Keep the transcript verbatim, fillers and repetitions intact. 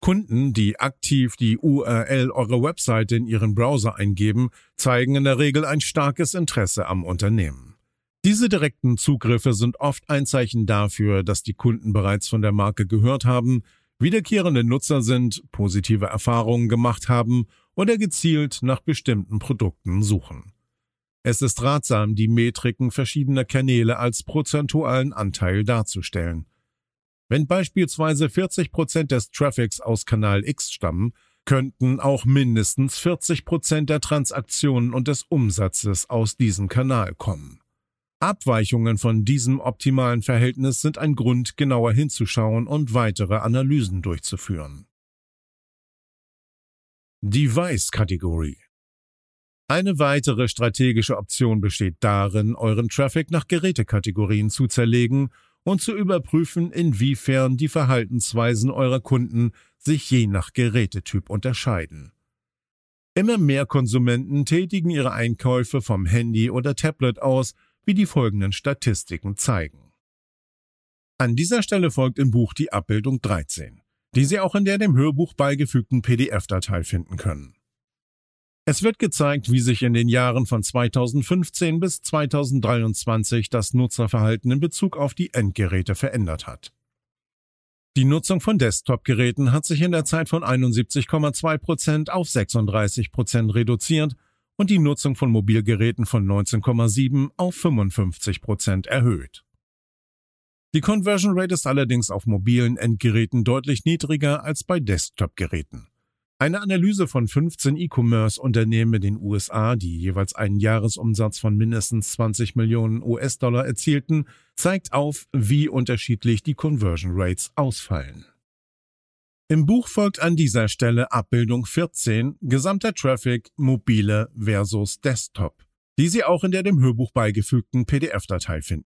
Kunden, die aktiv die U R L eurer Webseite in ihren Browser eingeben, zeigen in der Regel ein starkes Interesse am Unternehmen. Diese direkten Zugriffe sind oft ein Zeichen dafür, dass die Kunden bereits von der Marke gehört haben, wiederkehrende Nutzer sind, positive Erfahrungen gemacht haben oder gezielt nach bestimmten Produkten suchen. Es ist ratsam, die Metriken verschiedener Kanäle als prozentualen Anteil darzustellen. Wenn beispielsweise vierzig Prozent des Traffics aus Kanal X stammen, könnten auch mindestens vierzig Prozent der Transaktionen und des Umsatzes aus diesem Kanal kommen. Abweichungen von diesem optimalen Verhältnis sind ein Grund, genauer hinzuschauen und weitere Analysen durchzuführen. Device-Kategorie. Eine weitere strategische Option besteht darin, euren Traffic nach Gerätekategorien zu zerlegen und zu überprüfen, inwiefern die Verhaltensweisen eurer Kunden sich je nach Gerätetyp unterscheiden. Immer mehr Konsumenten tätigen ihre Einkäufe vom Handy oder Tablet aus, wie die folgenden Statistiken zeigen. An dieser Stelle folgt im Buch die Abbildung dreizehn, die Sie auch in der dem Hörbuch beigefügten P D F-Datei finden können. Es wird gezeigt, wie sich in den Jahren von zweitausendfünfzehn bis zweitausenddreiundzwanzig das Nutzerverhalten in Bezug auf die Endgeräte verändert hat. Die Nutzung von Desktop-Geräten hat sich in der Zeit von einundsiebzig Komma zwei Prozent auf sechsunddreißig Prozent reduziert und die Nutzung von Mobilgeräten von neunzehn Komma sieben auf fünfundfünfzig Prozent erhöht. Die Conversion Rate ist allerdings auf mobilen Endgeräten deutlich niedriger als bei Desktop-Geräten. Eine Analyse von fünfzehn E-Commerce-Unternehmen in den U S A, die jeweils einen Jahresumsatz von mindestens zwanzig Millionen U S-Dollar erzielten, zeigt auf, wie unterschiedlich die Conversion Rates ausfallen. Im Buch folgt an dieser Stelle Abbildung vierzehn, gesamter Traffic, mobile versus Desktop, die Sie auch in der dem Hörbuch beigefügten P D F-Datei finden.